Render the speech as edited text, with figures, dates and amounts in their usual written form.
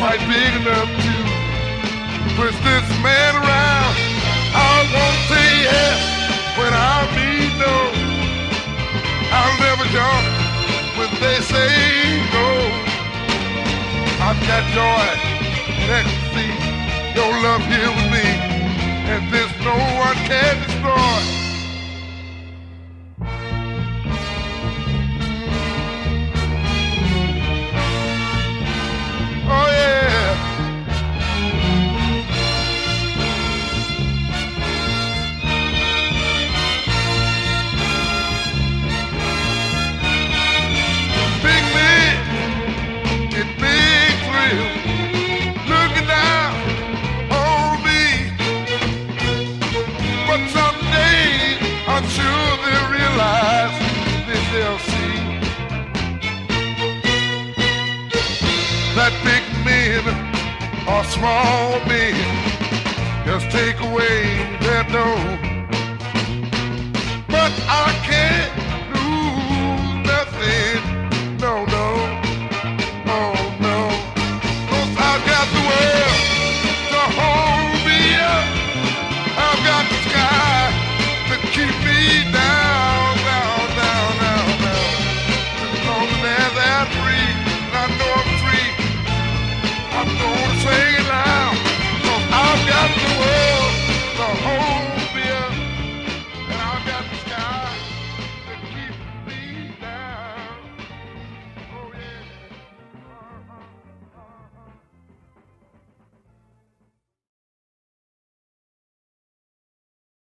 quite big enough to push this man around. I won't say yes when I mean no. I'll never jump when they say no. I've got joy and ecstasy, your love here with me, and this no one can destroy. Oh yeah. Big man, it big thrill, looking down on me. But someday I'm sure they'll realize this they'll see that big men are small men. Just take away their dough. But I can't